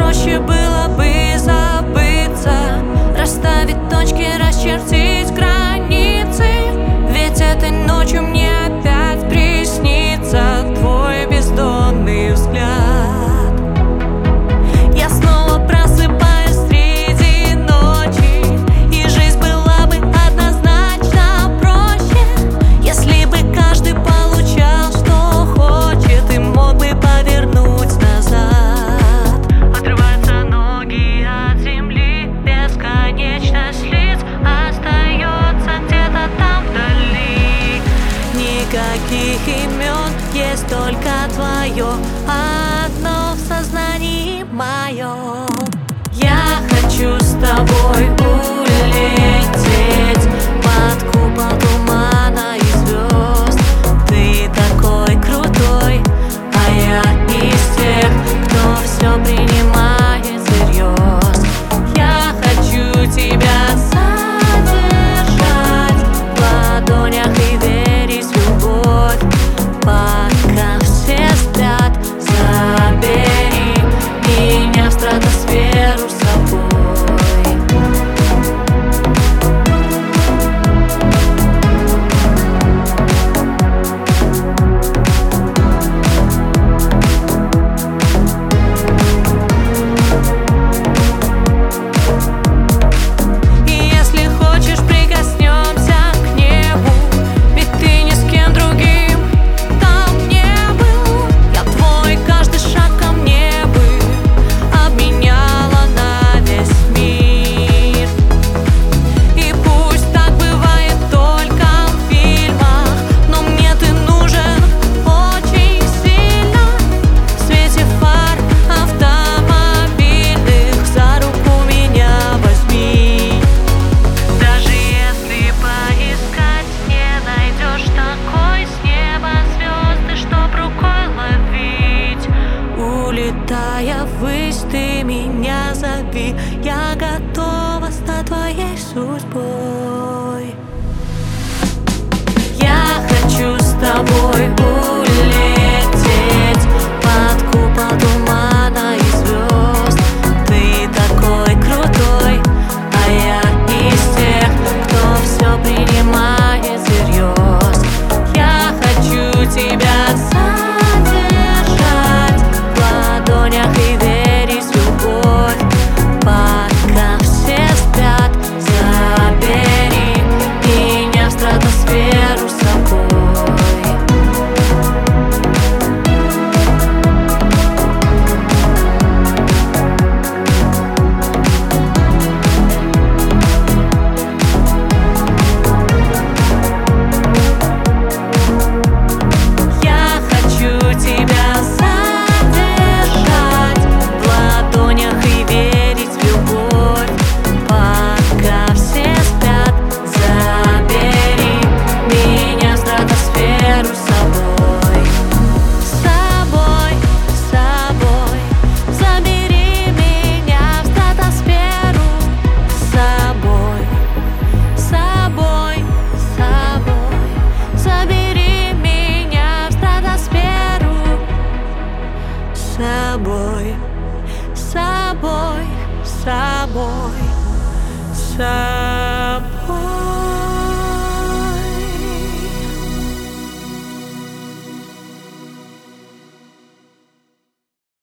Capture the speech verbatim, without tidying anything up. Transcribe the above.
проще было бы забыться, расставить точки, расчертить границы. Ведь этой ночью мне опять приснится твой бездонный взгляд. Я снова просыпаюсь среди ночи, и жизнь была бы однозначно проще, если бы каждый получал, что хочет, и мог бы повернуть назад. Отрываются ноги от земли, бесконечность лиц остается где-то там вдали. Никаких имен, есть только твое, одно в сознании моем. Я хочу с тобой улететь под купол тумана и звезд. Ты такой крутой, а я из тех, кто все принимает всерьез. Я хочу тебя задержать в ладонях и верить в любовь, пока все спят. Забери меня в стратосферу с собой. Улетая ввысь, ты меня зови, я готова стать твоей судьбой. Я хочу с тобой улететь под купол тумана и звезд. Ты такой крутой, а я из тех, кто все принимает всерьез. Я хочу тебя задержать в ладонях и верить в любовь, пока все спят. Забери меня в стратосферу с собой. Я хочу тебя задержать в ладонях и верить в любовь, пока все спят. Забери меня в стратосферу с собой. С собой, с собой. Забери меня в стратосферу с собой. С собой, с собой. Забери меня в стратосферу с собой. С собой, с собой, с собой.